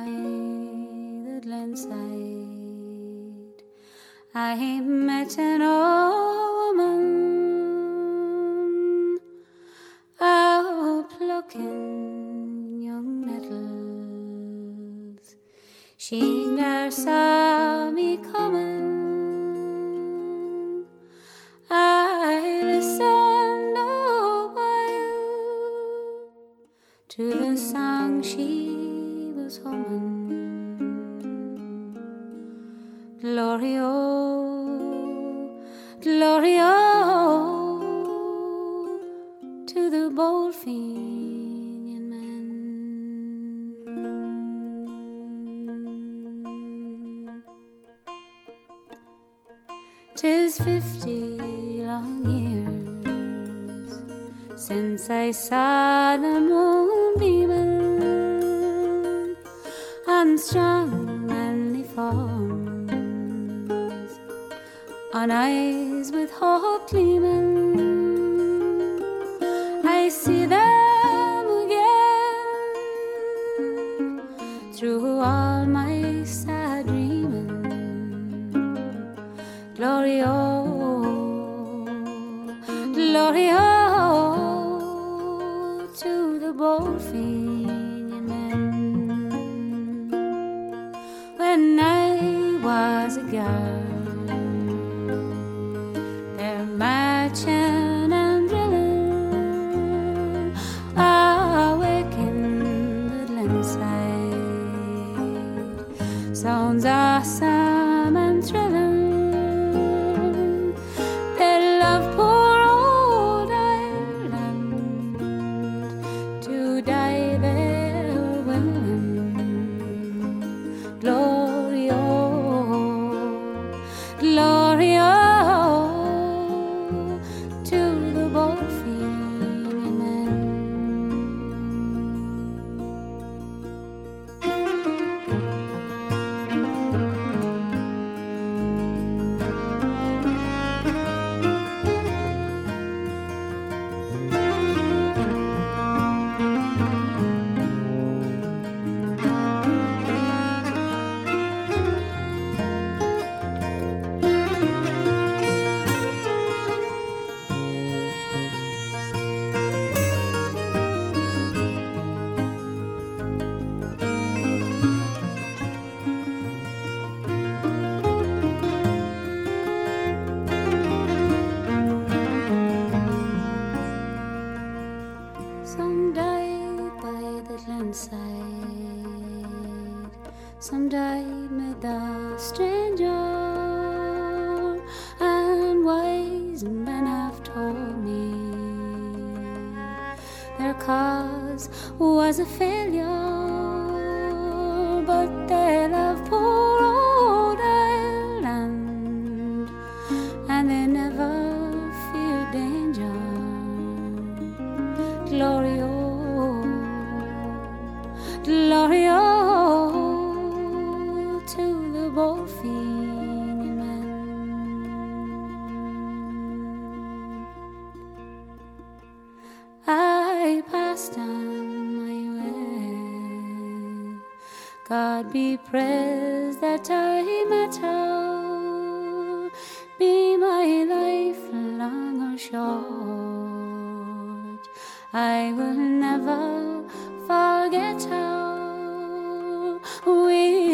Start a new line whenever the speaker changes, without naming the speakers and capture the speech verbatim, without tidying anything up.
the Glenside, I met an old woman out plucking young nettles. She ne'er saw me coming. I listened a while to the song she was humming. Glory-o, glory-o, to the bold Fenian men. 'Tis fifty long years since I saw the moon beaming on strong manly forms, on eyes with hope gleaming. I see them again through all my sad dreaming. Glory-o, glory-o, to the bold Fenian men. When I was a girl, they're marching and drilling awake in the Glenside. Sounds awesome and thrilling. They love poor old Ireland, to die they're willing. Glory-o, glory-o, to the bold Fenian men. Some died by the Glenside, some died mid the stranger, and wise men have told me their cause was a failure, but they love poor old Ireland, and they never feared danger. Glory-o, glory-o, to the bold Fenian men. I passed on my way. God be praised that I met her, be my life long or short, I will never forget her. We